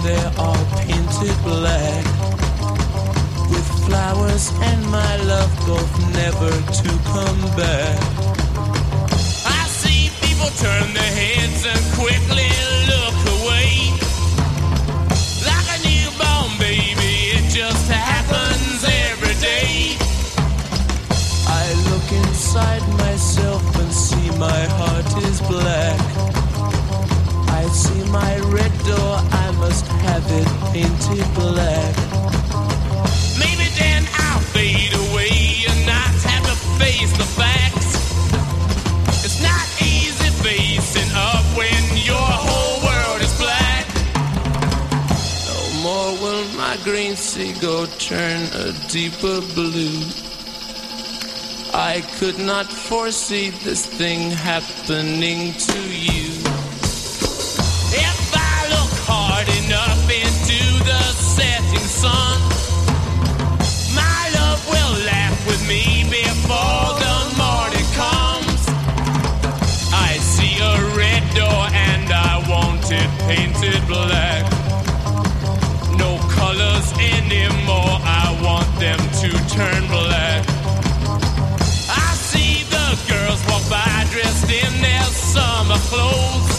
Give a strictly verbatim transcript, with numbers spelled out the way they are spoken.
they are painted black, with flowers and my love both never to come back. I see people turn their heads and quickly look away, like a newborn baby, it just happens every day. I look inside myself and see my heart is black. I see my red door, I must have it painted black. Maybe then I'll fade away and not have to face the facts. It's not easy facing up when your whole world is black. No more will my green seagull turn a deeper blue. I could not foresee this thing happening to you. If I look hard enough into the setting sun, my love will laugh with me before the morning comes. I see a red door and I want it painted black. No colors anymore, I want them to turn black. I see the girls walk by dressed in their summer clothes.